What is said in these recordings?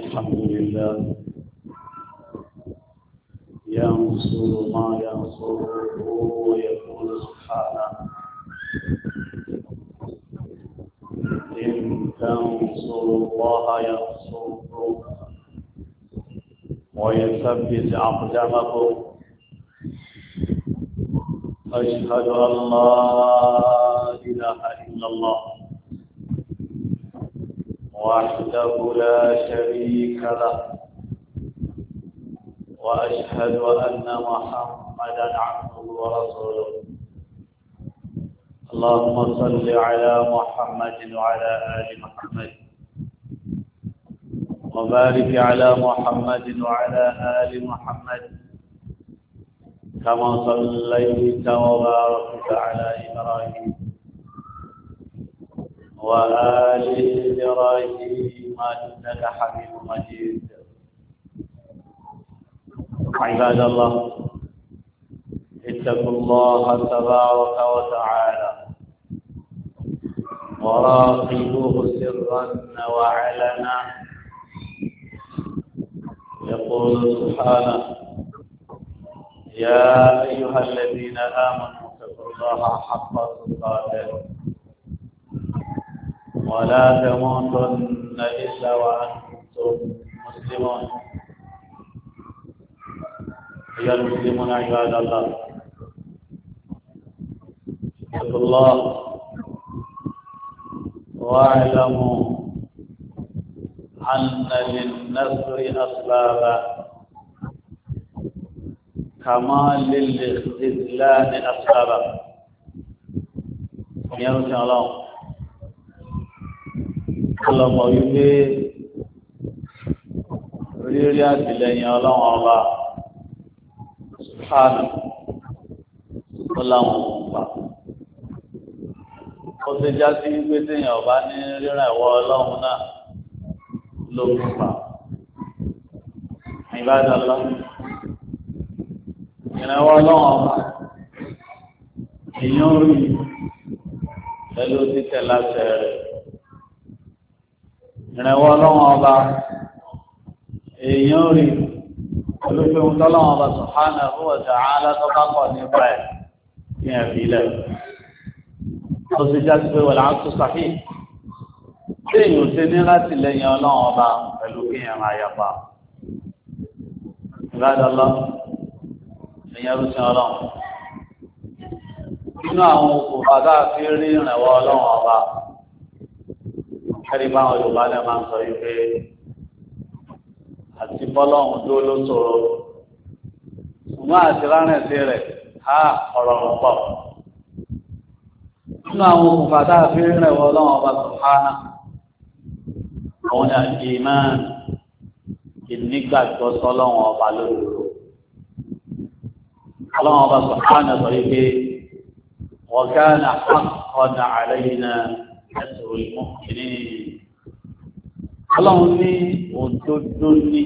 الحمد لله ينصر ما ينصره ويقول سبحانه إن تنصروا الله ينصركم ويثبت أقدامكم أشهد أن لا إله إلا الله وحده لا شريك له وأشهد أن محمدا عبده ورسوله اللهم صل على محمد وعلى آل محمد وبارك على محمد وعلى آل محمد كما صليت وباركت على إبراهيم وآل إبراهيم إنك حميد مجيد عباد الله اتقوا الله تبارك وتعالى وراقبوه سرا وعلنا يقول سبحانه يا أيها الذين آمنوا اتقوا الله حق تقاته ولا تموتن إلا وأنتم مسلمون أيها المسلمون عباد الله اتقوا الله واعلموا أن للنصر أسبابا كما للاخذلان أسبابا يا رسول الله ọlọmọ wípé rírí àtìlẹ́yìn Ọlọ́run ọba ṣùgbọ́n ó láwọn òkúpa ó ti já sí wípé téèyàn ọba ní ríràn ẹ̀wọ́ Ọlọ́run náà ló kúpa ìbádọ́lọ́ ìrànwọ́ Ọlọ́run ọba èèyàn rí pẹ̀lú títẹ̀ láṣẹ rẹ̀ ìrànwọ́ Ọlọ́run ọba èèyàn rí olùfẹ́hùn tọ́lọ́run ọba subhanahu wa ta'ala tó bá kọ̀ nípa ẹ̀ ní ẹ̀fílẹ̀ ó sì já sí pé wọ̀lá ń tó sàfí tí èèyàn ṣe ní láti lẹ́yìn Ọlọ́run ọba pẹ̀lú kí èèyàn máa yapa ìbádọ́lọ́ èèyàn rúṣin Ọlọ́run nínú àwọn òkùnfà tá a fi rí ìrànwọ́ Ọlọ́run ọba ẹ̀rí báwọn Yorùbá náà máa ń sọ yìí pé àti bọ́lọ́hún tó ló sọ̀rọ̀ ṣùgbọ́n àti rárẹ̀sí rẹ̀ á ọ̀rọ̀ pọ̀. nínú àwọn òkùnfà tá a fi rẹ̀ wọ Ọlọ́run ọba sùhánà àwọn ni àti ìmáà ìnígbàgbọ́ sọ́lọ́run ọba lódodo. Ọlọ́run ọba sùhánà sọ yìí pé wa kana haqqan alayna ẹ̀sùn ìmọ̀kìnní. Ọlọ́run ní òdodo ní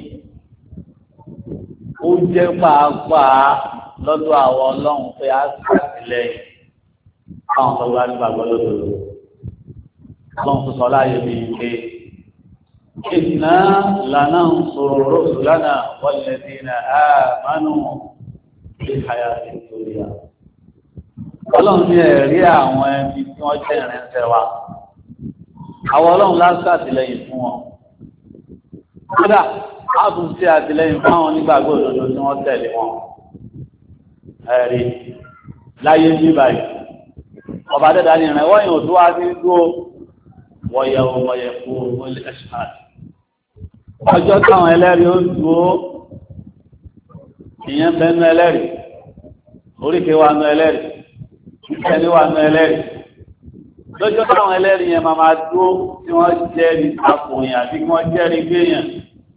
ó jẹ́ pàápàá lọ́dọ̀ àwọn Ọlọ́run pé á ṣàtìlẹ́yìn káwọn tó bá nígbàgbọ́ lódodo. Ọlọ́run tó sọ láàyè mi pé inna lanansuru rusulana walladhina amanu fil hayati dunya. Ọlọ́run ní ẹ̀rí àwọn ẹni tí wọ́n jẹ́ ìrìnsẹ̀ wa. Àwọn Ọlọ́run lásìkò àtìlẹ́yìn fún wọn. Kódà, a tún ṣe àtìlẹ́yìn fún àwọn onígbàgbọ́ òdodo tí wọ́n tẹ̀lé wọn. Ẹ̀rí láyé ní báyìí. Ọba dẹ́dà ní ìrìnwọ́ yìí ò tó wá sí dúró wọ̀yẹ̀ wọ̀yẹ̀ fún olè ẹ̀ṣáàd. Ọjọ́ táwọn ẹlẹ́rìí ó dúró, ìyẹn bẹ́ẹ̀ nú ẹlẹ́rìí, oríkèé wa nú ẹlẹ́rìí, ìkẹ́ni wa nú ẹlẹ́rìí. Lọ́jọ́ táwọn ẹlẹ́rìí yẹn máa dúró tí wọ́n jẹ́rìí àpòyàn àti kí wọ́n jẹ́rìí gbéyàn.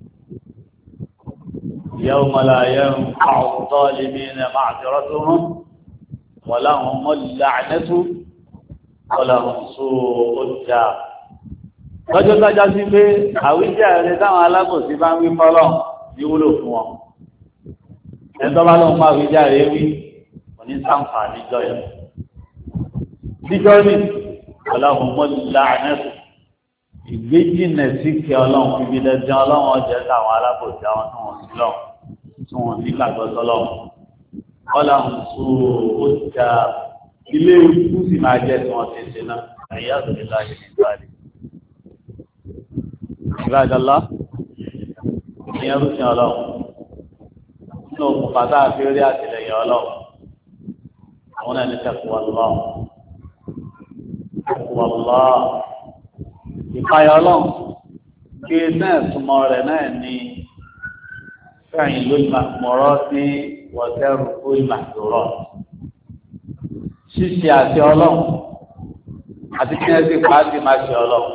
Yawma la yanfa'u adh-dhalimina ma'dhiratuhum wa lahumul la'natu wa lahum su'ud dar. Lọ́jọ́ tájá sí pé àwíjàre táwọn alábòsí bá ń wí fọ́lọ́ ní wúlò fún wọn. Ẹ̀tọ́ bá lóun máa àwíjàre wí, kò ní ṣàǹfààní jọyọ̀. Díjọ́ ní ọlọ́run mọ́ láàánẹ́sù ìgbéjìnà sí kí ọlọ́run ibi dandan ọlọ́run ọjọ́ táwọn alábòsí àwọn tó wọ́n sí lọ́wọ́ tí wọ́n ní gbàgbọ́ sọ́lọ́run ọlọ́run tó ó ta ilé ikú sì máa jẹ́ tí wọ́n ti ṣe náà àyè àtòlè láyé ní ìbáàdì. ìbáàdàlá ìyẹn ló fi ọlọ́run nínú òkun pàtó àfi orí àtìlẹyìn ọlọ́run àwọn náà ní tẹ̀kùwà lọ́wọ́ tẹ̀kùwà lọ́wọ́ ìpayọ̀ ọlọ́run kí náà túmọ̀ rẹ̀ náà ní fẹ́yìn ló mọ̀rọ́ sí wọ́tẹ́rù ó ìmàdúrọ̀ ṣíṣe àti ọlọ́run àti kí ẹ sì pàṣẹ máa ṣe ọlọ́run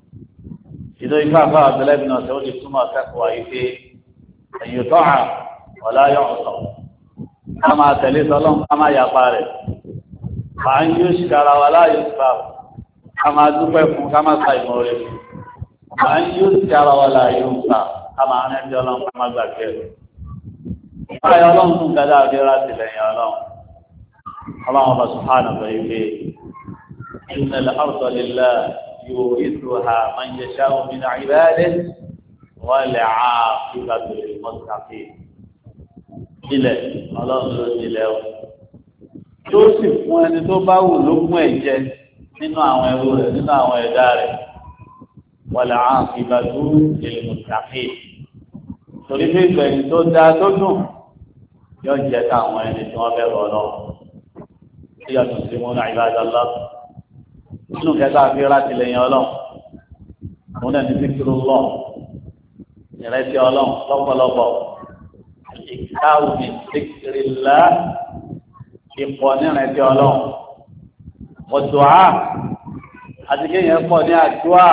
ìlú ifá àfáà ọ̀tẹ́lẹ́bí náà tó lè túmọ̀ kẹ́kọ̀ọ́ yìí pé ẹ̀yìn tó hàn ọ̀la yọ̀ ọ̀tọ̀ ká máa tẹ̀lé sọlọ́run ká máa yapa rẹ̀ à ń yóò ṣì dára wa láàyè ìgbà ká máa dúpẹ́ fún ká máa sa ìmọ̀ rẹ̀ à ń yóò ṣì dára wa láàyè ìgbà ká máa rẹ́ ẹjọ́ ọlọ́run ká máa gbàgbé rẹ̀ ìpáyọ̀ ọlọ́run tún gádà àdéhùn àtìlẹ́yìn ọlọ́run ọlọ́run ọba sùhánà sọ yìí pé innal arda lillahi يورثها من يشاء من عباده والعاقبة للمتقين ilẹ̀ ọlọ́run ló nílẹ̀ o tó sì fún ẹni tó bá wù lógún ẹ̀jẹ̀ nínú àwọn ẹrú rẹ̀ nínú àwọn ẹ̀dá rẹ̀ والعاقبة للمتقين torí pé ìgbẹ̀yìn tó dáa tó dùn yóò jẹ́ káwọn ẹni tí wọ́n bẹ̀rù ọlọ́run tí yàtọ̀ sí mọ́nà ibadallah nínú kẹta àfihàn àtìlẹ́yìn ọlọ́run òun náà ní síkírù lọ ìrẹsì ọlọ́run lọ́pọ̀lọpọ̀ ìkáwù ní síkírì ńlá ìpọ̀ ní ìrẹsì ọlọ́run ọ̀dùá àti kéèyàn pọ̀ ní àdúrà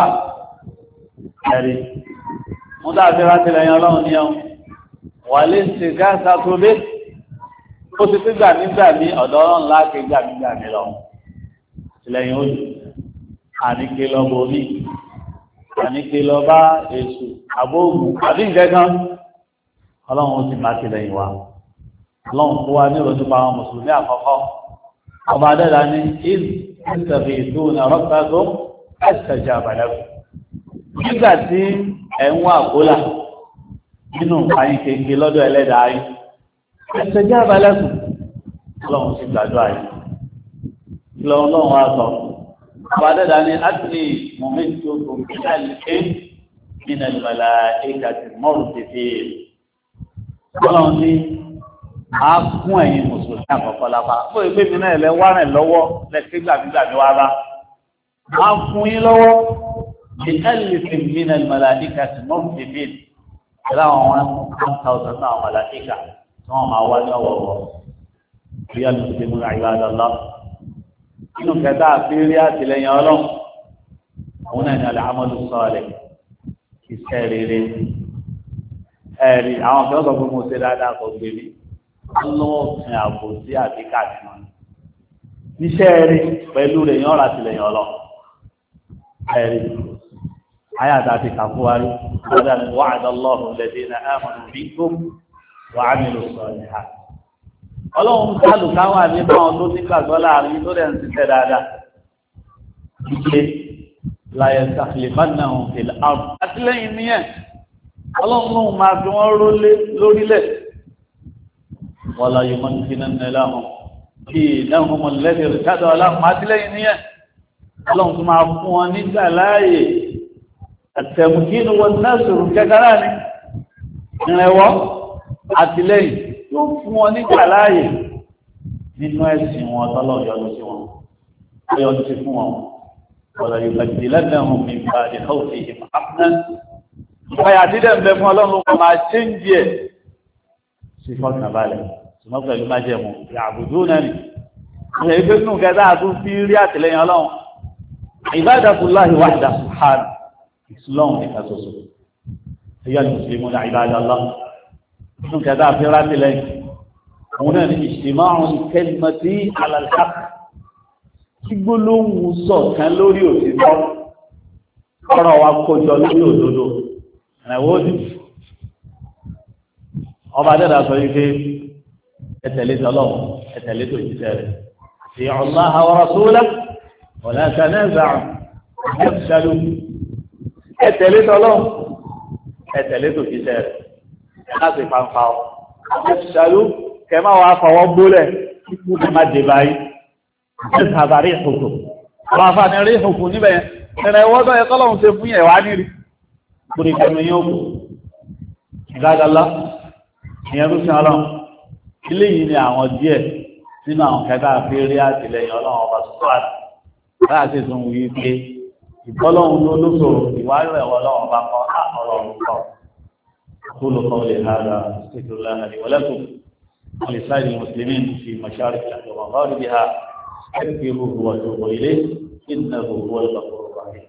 ẹ̀rí mú dáàfihàn àtìlẹ́yìn ọlọ́run ní ẹ̀hún wà lè ṣe gáàsà tó dé ó ti fi gbàmígbà ní ọ̀dọ́ ọlọ́run láti gbàmígbà ní lọ ìlẹ́yìn ojú àníkè lọ bomi àníkè lọ bá èṣù àbóògùn àbí nǹkan ọlọ́run ó sì máa tilẹ̀yìn wa ọlọ́run kó wa ní ìrọ̀jú pa àwọn mùsùlùmí àkọ́kọ́ ọba adẹ́dá ní ìsẹ̀fì ìtúnà rọ́pàá ẹ̀sẹ̀jà àbàlẹ́kù nígbà tí ẹ̀ ń wá àkólà nínú nǹkan kéèké lọ́dọ̀ ẹlẹ́dàá yìí ẹ̀sẹ̀jà àbàlẹ́kù ọlọ́run sì gbàdúrà yìí lọ́wọ́ wa sọ àbádẹ́dá ní àtìlì mọ̀mẹ́tò kòmíkàlìké nínú ìmọ̀lá ìkàtì mọ́rù tètè ọlọ́run ní a fún ẹ̀yin mùsùlùmí àkọ́kọ́ lápá fún ìgbé mi náà lẹ wá rìn lọ́wọ́ lẹ́sẹ̀ gbàgbígbà mi wá bá a fún yín lọ́wọ́ ìkàlìké nínú ìmọ̀lá ìkàtì mọ́rù tètè ìlà àwọn 1,000 náà mọ̀lá ìkà tí wọ́n máa wá ní ọ̀wọ̀wọ̀ bí a lè fi mú àyíwádọ́lá inú kẹta àfírí àtìlẹ́yìn ọlọ́run òun náà ní al-amalu salih iṣẹ́ rere ẹ̀rí àwọn kan sọ pé mo ṣe dáadáa kò gbé mi lọ́wọ́ sin àbò sí àbíkà nínú iṣẹ́ rere pẹ̀lú rẹ̀ yọ̀ọ́ àtìlẹ́yìn ọlọ́run ẹ̀rí ayáta ti kàfún wa rí ọ̀dà ní wa'ada Allahu alladhina amanu minkum wa 'amilu salihat ọlọ́run kálù káwà ní báwọn tó ní gbàgbọ́ láàrin tó dẹ̀ ń ṣiṣẹ́ dáadáa ìṣe láyé sàkìlìfánà òfìlà àrùn àtìlẹ́yìn nìyẹn ọlọ́run lóhun máa fi wọ́n rólé lórílẹ̀ wọ́n láyé mọ́ ní kíná nílá wọn kí ìdáhùn mọ́ lẹ́sẹ̀ ìrìkádọ́ ọlọ́run àtìlẹ́yìn nìyẹn ọlọ́run tó máa fún wọn nígbà láàyè àtẹ̀mùkínú wọn náà sọ̀rọ̀ kẹkẹrẹ ní ìrẹ̀wọ́ àtìlẹ́yìn yóò fún wọn nígbà láàyè nínú ẹ̀sìn wọn tọ́lọ̀ yọnu sí wọn yọnu sí fún wọn ọ̀rọ̀ ìgbàgbé lẹ́gbẹ̀rún mi gba ìhọ́ọ̀fì ìfàmìnà ìfàyà dídẹ̀ ń bẹ fún ọlọ́run kan máa ṣe ń díẹ̀ sí fọ́ọ̀kàn balẹ̀ ṣùgbọ́n pẹ̀lú májẹ̀mú ìyàbùdó náà ni ìyẹn ìgbé nù kẹta àtún fi rí àtìlẹ́yìn ọlọ́run ibadatullahi wahda subhanahu ìsúlọ́run nìkan ṣoṣo ẹ̀yà mùsùlùmí náà ibadallah nínú kẹta àfihàn lẹ́yìn òun náà ní ìṣìmáàrùn kẹlìmọ̀tì alàlhàk kí gbólóhùn ṣọ̀kan lórí òtítọ́ ọ̀rọ̀ wa kójọ lórí òdodo ẹ̀wọ́ ni ọba dẹ́dà sọ wípé ẹtẹ̀lé tọ́lọ́wọ́ ẹtẹ̀lé tó jíṣẹ́ rẹ̀ àti Allah wa rasulahu wa la tanaza'u ẹ̀fṣàlù ẹ tẹ̀lé tọ́lọ́run ẹ tẹ̀lé tòjíṣẹ́ rẹ̀ láti fanfa ọ ṣàlú kẹ máa wà fọwọ́ gbólẹ̀ kíkú ní má dé báyìí ẹ sàbàrí ìfòkò àwọn afáàní rí ìfòkò níbẹ̀ ẹ̀rẹ̀ ìwọ́n tó yẹ kọ́lọ́run ṣe fún yẹ̀ wá nírí kúrò ìkẹmẹ yóò kù ìdájọ́lá ìyẹn tó sin ọlọ́run ilé yìí ni àwọn díẹ̀ nínú àwọn kẹta fi rí àtìlẹyìn ọlọ́run ọba tó wà láti tún wí pé ìbọ́lọ́run ló lóṣòro ìwárí ẹ̀wọ̀ ọlọ́run bá kọ́ ọlọ́run kọ́ أقول قولي هذا أستغفر الله لي ولكم ولسائر المسلمين في مشارق الأرض ومغاربها استغفروه وتوبوا إليه إنه هو الغفور الرحيم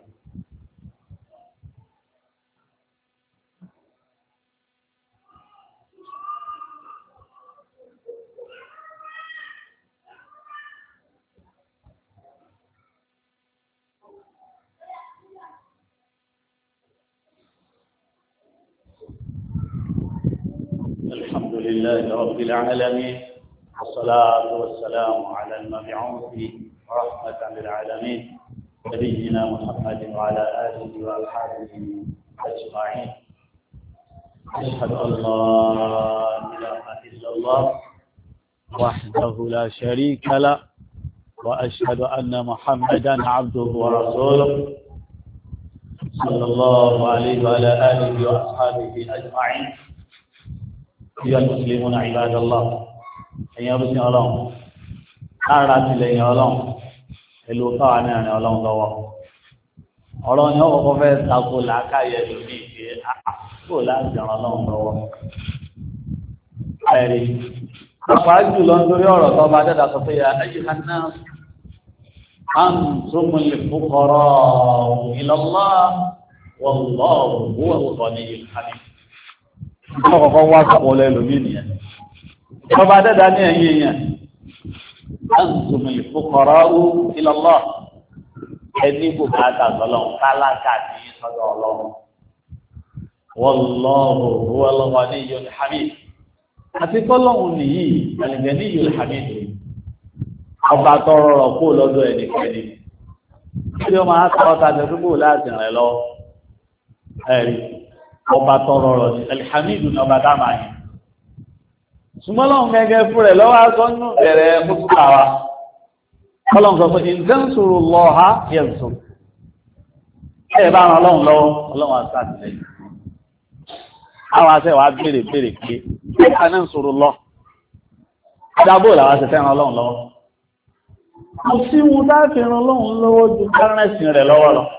الحمد لله رب العالمين والصلاة والسلام على المبعوث رحمة للعالمين نبينا محمد وعلى آله وأصحابه أجمعين أشهد أن لا إله إلا الله وحده لا شريك له وأشهد أن محمدا عبده ورسوله صلى الله عليه وعلى آله وأصحابه أجمعين يا المسلمون عباد الله أن يرسل الله أرى لي الله الوطاعنة عن الله الله الله يوم فيه تقول لك يا جميع قول أنت الله الله خيري أفعل لندن يورا طبعا هذا صفية أيها الناس أنتم الفقراء إلى الله والله هو الغني الحميد ọkọ̀kọ́ wá sọ́pọ̀ lẹ́lòmí nìyẹn ọba dẹ́dà ní ẹ̀yìn èèyàn antum al-fuqara'u ila Allah ẹni kò káàkà sọ́lọ́run kálákà ní sọ́dọ̀ ọlọ́run wallahu huwal ghaniyyul hamid àti kọ́lọ́run nìyí al-ghaniyyul hamid ọba tọrọ rọ̀ kó lọ́dọ̀ ẹnikẹ́ni kí ó máa sọ ọ́ta tẹ̀síkò láti rìn lọ ẹ̀rí ọba tọrọ rọ̀ ní alhamidu ní ọba dáma yìí ṣùgbọ́n lọ́wọ́ gẹ́gẹ́ fún rẹ̀ lọ́wọ́ aṣọ́nù bẹ̀rẹ̀ fúnfúnra wa kọ́lọ́n sọ pé ìdẹ́nsùrù lọ́ha yẹ̀nsù ẹ̀ bá ran ọlọ́run lọ́wọ́ ọlọ́run àtàtìlẹ́yìn àwọn aṣẹ́ wa béèrè pé ẹ̀ka náà ń sọ̀rọ̀ lọ dábò làwọn aṣẹ́ fẹ́ràn ọlọ́run lọ́wọ́ mo sí wọn láti ran ọlọ́run lọ́wọ́ ju kárẹ́sìn rẹ̀ lọ́wọ́ lọ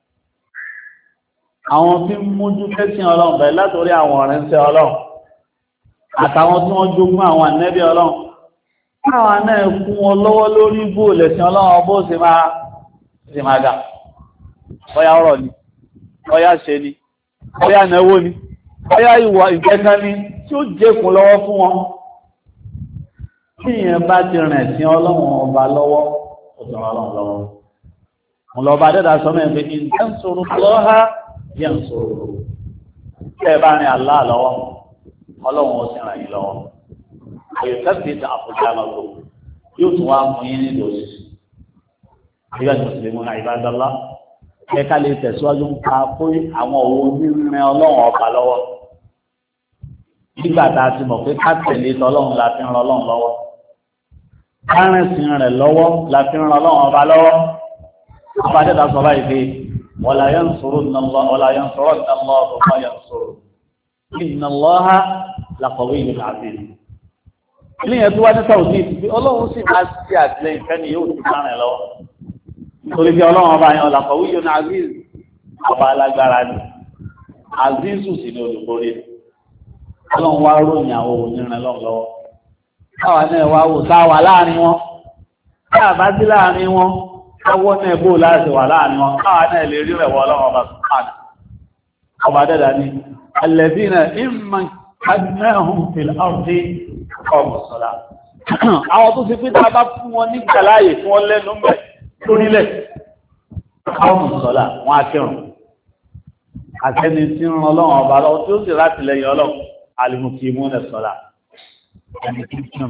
àwọn tí ń mójú kẹ́sìn ọlọ́run bẹ̀rẹ̀ látòrí àwọn ọ̀rẹ́ ń tẹ́ ọlọ́run àtàwọn tí wọ́n jogún àwọn ànẹ́bí ọlọ́run káwọn náà kún wọn lọ́wọ́ lórí bó lẹ̀sìn ọlọ́run bó ṣe máa dà bóyá ọ̀rọ̀ ni bóyá ṣe ni bóyá náwó ni bóyá ìwà ìkẹ́kẹ́ ni tí ó jẹ́kùn lọ́wọ́ fún wọn tí ìyẹn bá ti rìn sí ọlọ́run ọba lọ́wọ́ ó ti ràn ọlọ́run lọ́wọ́ mo lọ bá dẹ́dà sọ mẹ́rin pé ìtẹ́ǹsọ̀rọ̀ lọ́ha yẹn sọ̀rọ̀ tẹ́ ẹ bá rìn àlá lọ́wọ́ ọlọ́run ó sì ràn yín lọ́wọ́ òye kẹ́sì ti àfọ̀jà lọ́gbọ̀ yóò tún wá mú yín nílò òṣìṣẹ́ ìgbà tó sì lè mú náà ìbádọ́lá ẹ ká lè tẹ̀síwájú ń ka fún àwọn òwò onírìn ọlọ́run ọba lọ́wọ́ nígbà tá a ti mọ̀ pé ká tẹ̀lé tọ́lọ́run la fi ń ran ọlọ́run lọ́wọ́ kárẹ̀sìn rẹ̀ lọ́wọ́ la fi ń ran ọlọ́run ọba lọ́wọ́ ọba dẹ́ta sọ báyìí pé wala yansurunna Allah wala yansurunna Allah ma yansuru inna Allaha laqawiyyun aziz ilé yẹn tó wá ní sàwùdí bí ọlọ́run sì máa ṣe àtìlẹ́yìn fẹ́ni yóò ti máa rìn lọ́wọ́ nítorí bí ọlọ́run ọba yẹn laqawiyyun aziz ọba alágbára ni azizu sì ni olùborí ọlọ́run wá ròyìn àwọn onírìn lọ́wọ́ káwa náà wá wò sáwà láàrin wọn káà bá sí láàrin wọn káwọ́ náà bó láti wà láàrin wọn káwa náà lè rí rẹ̀wọ̀ ọlọ́run ọba sùpàdé ọba dẹ́dà ní alladhina imma kadnahum fil ardi qamu salat àwọn tó ti pín tá a bá fún wọn ní kàláyè fún wọn lẹ́nu mẹ́ lórílẹ̀ qamu salat wọn akẹrùn àtẹni tí ń ran ọlọ́run ọba lọ́wọ́ tí ó sì láti lẹ́yìn ọlọ́run al-muqimuna salat ẹni tí ń kírun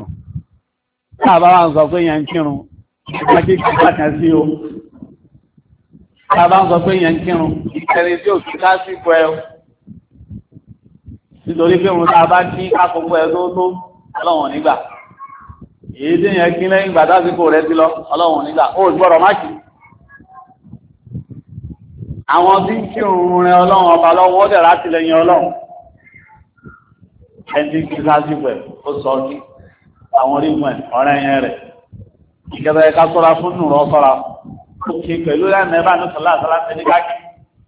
tá a bá wà ń sọ pé yẹn ń kírun ìgbà kékeré bá kan sí o tá a bá ń sọ pé yẹn ń kírun ìkẹrin tí ò kí lásìkò ẹ nítorí pé òun tá a bá ní àkókò ẹ tó ọlọ́wọ̀n nígbà èyí tí yẹn kí lẹ́yìn ìgbà lásìkò rẹ ti lọ ọlọ́wọ̀n nígbà ó gbọ́dọ̀ má kì í. àwọn tí ń kírun rẹ ọlọ́run ọba lọ́wọ́ ó dẹ̀ láti lẹ́yìn ọlọ́run ẹni kí lásìkò ẹ ó sọ sí àwọn orígun ẹ ọ̀rẹ́ yẹn rẹ̀ ìjọba ẹ̀ka sọ́ra fún nùrọ̀ sọ́ra òkè pẹ̀lú lẹ́nu ẹ̀bá ní sọ́lá àtàlá ẹni káàkiri.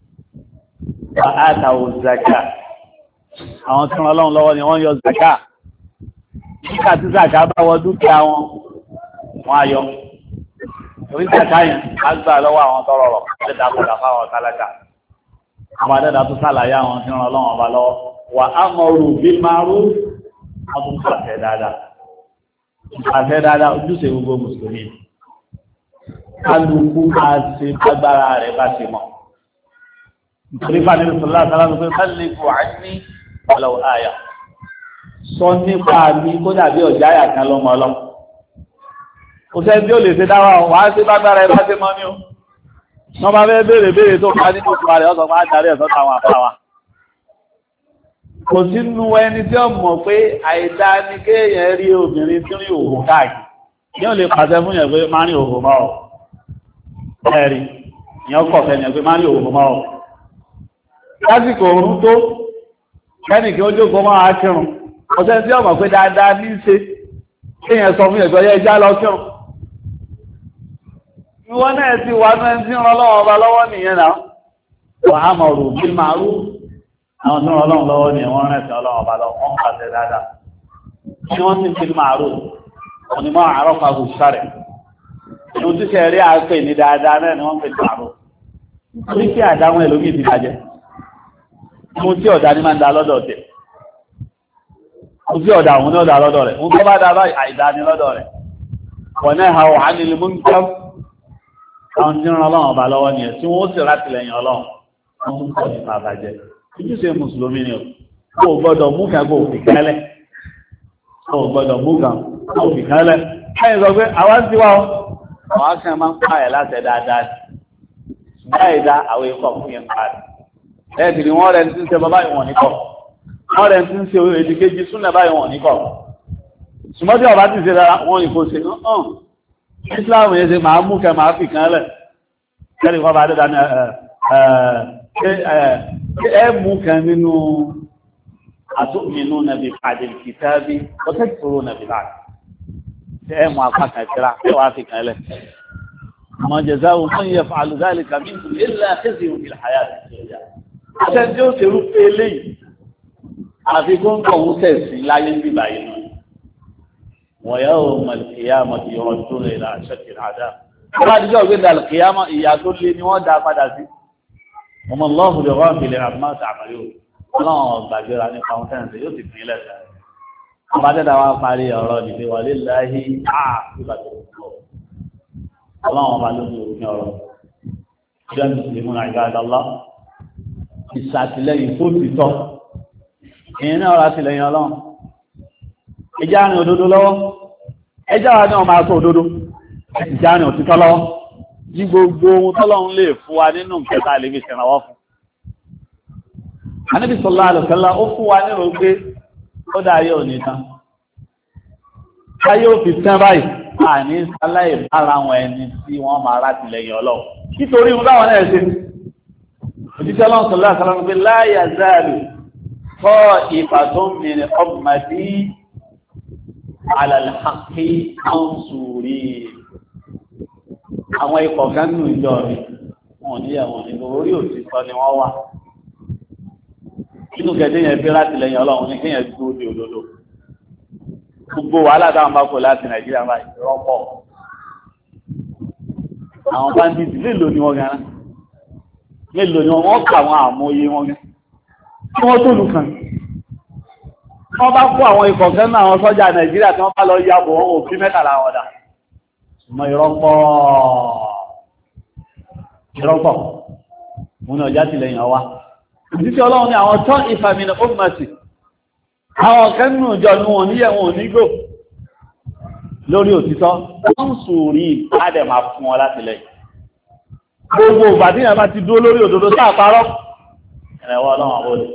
àtàwò zaka àwọn tí wọn lọ́wọ́ lọ́wọ́ ni wọ́n yọ zaka nígbà tí zaka bá wọ dúkìá wọn wọn ayọ orí zaka yẹn á gbà lọ́wọ́ àwọn tọrọ rọ̀ ṣẹ̀dá padà fáwọn tálákà àwọn adẹ́dà tó sàlàyé àwọn tí wọn lọ́wọ́ ọba lọ́wọ́ wà á mọ orù bí márù ọdún pàṣẹ dáadáa pàṣẹ dáadáa ojúṣe gbogbo mùsùlùmí kálukú máa ṣe gbàgbára rẹ̀ bá ṣe mọ̀ nítorí fún àdéhùn sọlá sọlá ló pé sálẹ̀ kò á ní ọlọ́wọ́ àyà sọ nípa mi kó dàbí ọ̀jà àyà kan lọ́mọ ọlọ́ kò sẹ́ni tí ó lè ṣe dáwà wàá ṣe gbàgbára rẹ̀ bá ṣe mọ́ ní o wọ́n bá fẹ́ béèrè tó ká nínú ìfúnra rẹ̀ ọ̀sán máa darí ẹ̀sọ́ táwọn àpáwà kò sínú ẹni tí ó mọ̀ pé àìdá ní kéèyàn rí obìnrin tí ó rí òhùn káàkiri yóò lè pàṣẹ fún yẹn pé má rí òhùn mọ́ ọ ẹ̀rí ìyẹn kọ̀ fẹ́ yẹn pé má rí òhùn mọ́ ọ lásìkò òórùn tó kẹ́nì kí ó jókòó máa kírun ọ̀sẹ̀ tí ó mọ̀ pé dáadáa ní í ṣe kéèyàn sọ fún ẹ̀gbọ́n yẹn já lọ kírun ìwọ náà ti wà náà tí ń rán lọ́wọ́ ọba lọ́wọ́ nìyẹn náà wàá mọ̀ rò bí màá rú àwọn tí wọ́n lọ́wọ́ lọ́wọ́ ni wọ́n rẹ̀ sí ọlọ́wọ́ ọba lọ́wọ́ wọ́n pàṣẹ dáadáa tí wọ́n ti fi máa rò wọ́n ni máa àárọ̀ fa gùsàrẹ̀ ìlú tí ṣe rí àpè ní dáadáa náà ni wọ́n fi máa rò orí kí àdáwọn ẹlòmíì ti bàjẹ́ mo tí ọ̀dà ní máa ń da lọ́dọ̀ tẹ̀ mo tí ọ̀dà òun ní ọ̀dà lọ́dọ̀ rẹ̀ mo tó bá da báyìí àìdá ní lọ́dọ̀ rẹ̀ wọ́n náà ha wà nílùú mú ń kẹ́ àwọn tí ń ran ọlọ́run ọba lọ́wọ́ nìyẹn tí wọ́n sì látìlẹ́yìn ọlọ́run wọ́n tún pọ̀ nípa àbàjẹ́ ojúṣe mùsùlùmí ni o gbọ́dọ̀ mú kan kó fi kẹ́lẹ̀ o gbọ́dọ̀ mú kan kó fi kẹ́lẹ̀ ẹ̀yìn sọ pé àwa ń tiwa o àwọn akẹ́ máa ń pààyàn láti ẹ̀ dáadáa báyìí dá àwọn ikọ̀ fún yẹn parí ẹ̀ tì ní wọ́n rẹ̀ ń tí ń ṣe bàbá ìwọ̀n níkọ̀ wọ́n rẹ̀ ń tí ń ṣe èdè kejì súnlẹ̀ báyìí wọ̀n níkọ̀ ṣùgbọ́n tí ọba ti ṣe dára wọ́n ìfò ṣe hàn Islam yẹn ṣe máa mú kẹ máa fi kan lẹ̀ kẹ́lì kọ́ bá dé dání ẹ mú kan nínú àtúnmínú nàbí àdìkìtàbí ọ̀tẹ́ ìṣòro nàbí láti ẹ mú apá kan kíra ẹ wàá fi kan lẹ̀ àmọ́ jẹ̀zá òun fún yẹ fàálù dáàlì kàmí ilẹ̀ àkẹ́sì òun ìlà àyà ìṣẹ̀yà àṣẹ tí ó ṣerú pé eléyìí àfikún kọ̀ ń tẹ̀sí láyé bíbá yìí náà ويوم القيامة يردون إلى أشد العذاب بعد جاء قلنا القيامة يقول لي نوان دا قد أزي وما الله بغافل عما تعملون الله بقول عني قوتين سيوتي في لسا بعد دعوة قالي أرادي ولله عاقبة الأمور الله معلوم يا رب يا المسلمون عباد الله الساعة الله يفوت في طب هنا وراتي لين الله ẹjá ni òdodo lọ́wọ́ ẹjá wa ní ọmọ aṣọ òdodo ẹjá ni òtítọ́ lọ́wọ́ jí gbogbo ohun tọ́lọ́run lè fún wa nínú kẹta lè fi ṣẹ̀rànwọ́ fún Ànábì sallallahu alaihi wasallam ó fún wa nínú pé ó dáyé òní tán káyé ó fi tán báyìí àní sáláì bára wọn ẹni tí wọ́n máa rátìlẹ́yìn Ọlọ́run nítorí ohun táwọn náà ṣe òjíṣẹ́ Ọlọ́run sallallahu alaihi wasallam pé la yazalu ta'ifatun min ummati alàlhàkí ọ̀nsùrí àwọn ikọ̀ gánú ìjọ rẹ̀ wọ́n ní àwọn nínú orí òtítọ́ ni wọ́n wà nínú gẹ̀dẹ́ yẹn bí láti lẹ́yìn Ọlọ́run ní kéèyàn dúró di òdodo gbogbo wàhálà táwọn bá kó láti Nàìjíríà máa rọ́pọ̀ àwọn bandits mélòó ni wọ́n gan mélòó ni wọ́n kà wọ́n àmóye wọn gan kí wọ́n tó lù kàn wọ́n bá kó àwọn ikọ̀ kan náà àwọn sọ́jà Nàìjíríà tí wọ́n bá lọ yàbò wọn òfin mẹ́tàlá wọn dà ṣùgbọ́n ìrọ́pọ̀ múnà ọjá tìlẹ̀yìn ọwá ìdíkẹ́ Ọlọ́run ní àwọn tán ìfàmìnà ọmọsí àwọn kẹ́nù ìjọ ní wọn níyẹ̀ wọn nígbò lórí òtítọ́ wọ́n sùúrí àdẹ̀mà fún wọn láti lẹ́yìn gbogbo ìgbà tí yàrá ti dúró lórí òdodo tá a parọ́ ẹ̀rẹ̀wọ́ ọlọ́run àwọn olè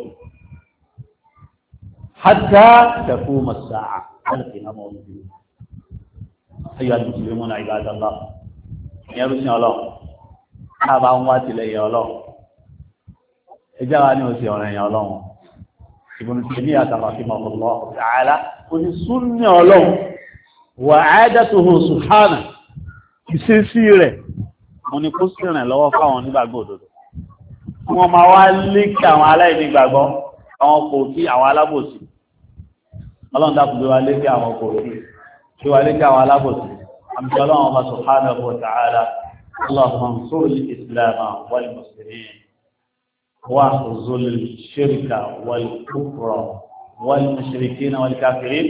hátà tẹ̀kú mọ̀sá àti ìhàmọ́ olùdí ayọ̀ àti ìṣẹ̀lẹ̀ mọ́nà ìbádọ́lá ìyẹn ló sin ọlọ́run tá a bá ń wá tilẹ̀ yẹ ọlọ́run ẹjá wa ní oṣù ọ̀rẹ́ yẹn ọlọ́run ìbùn tèmi àtàkàfimọ̀ ọlọ́ ta'ala oní súnni ọlọ́run wà áádẹ́tòhò sùhánà ìṣesí rẹ̀ mo ní kó sì rìn lọ́wọ́ fáwọn onígbàgbọ́ òdodo wọ́n máa wá lékè àwọn aláìní gbàgbọ́ àwọn kòkí àwọn alábòsí ọlọ́run dákun bí wá lékè àwọn kòkí bí wá lékè àwọn alábòsí àmì ọlọ́run ọba subhanahu wa ta'ala allahumma ansur al-islam wal muslimin واخذل الشرك والكفر والمشركين والكافرين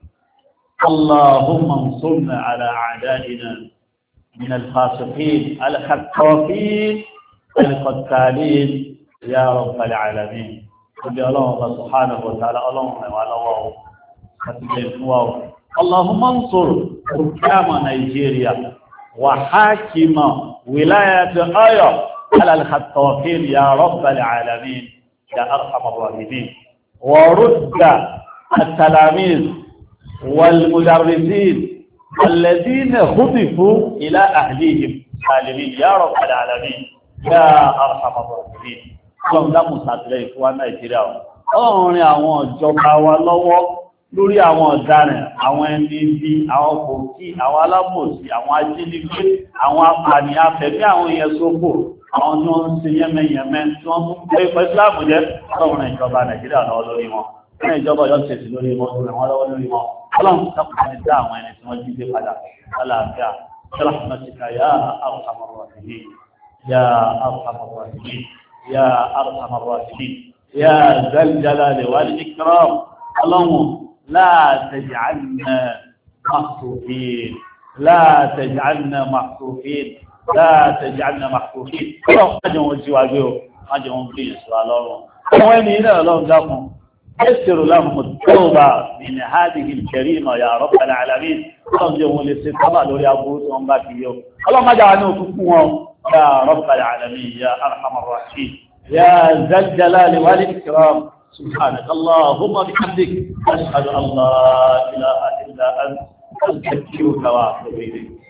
اللهم انصرنا على اعدائنا من الفاسقين الخطافين القتالين يا رب العالمين قل الله سبحانه وتعالى اللهم ولو اللهم انصر حكام نيجيريا وحاكم ولايه ايو على الخطافين يا رب العالمين يا ارحم الراحمين ورد التلاميذ والمدرسين الذين خطفوا الى اهليهم سالمين يا رب العالمين يا ارحم الراحمين اللهم لا مساعدين fún Nàìjíríà ọ̀run àwọn ìjọba wa lọ́wọ́ lórí àwọn ọ̀daràn àwọn ẹni bí àwọn kòkí àwọn alábòsí àwọn ajínigbé àwọn apànìyàn afẹ̀mí àwọn èèyàn ṣòfò àwọn tí wọ́n ń ṣe yẹ́mẹ́yẹ́mẹ́ tí wọ́n mú pé ìsìláàmù jẹ́ ọlọ́run ìjọba Nàìjíríà lọ́wọ́ lórí wọn ní ìjọba ọjọ́ ṣèṣì lórí wọn tó rẹ̀ wọ́n lọ́wọ́ lórí wọn ọlọ́run sábà ní dá àwọn ẹni tí wọ́n jí gbé padà lálàáfíà sọ́làmọ́síkà yá arhamar rahimin yá arhamar rahimin yá arhamar rahimin yá zal jalali wal ikram ọlọ́run la taj'alna mahsufin la taj'alna mahsufin لا تجعلنا محفوظين ọjọ́ wọn jí wa gbé o ọjọ́ wọn bí ìṣúra lọ́rùn àwọn ẹni ilẹ̀ ọlọ́run dákun يسر لهم التوبة من هذه الجريمة يا رب العالمين ọlọ́run jẹ́ wọn lè ṣe sábà lórí aburú tí wọ́n bá fi yọ ọlọ́run má jáwá ní òkúkú wọn يا رب العالمين يا أرحم الراحمين يا ذا الجلال والإكرام سبحانك اللهم بحمدك أشهد أن لا إله إلا أنت أستغفرك وأتوب إليك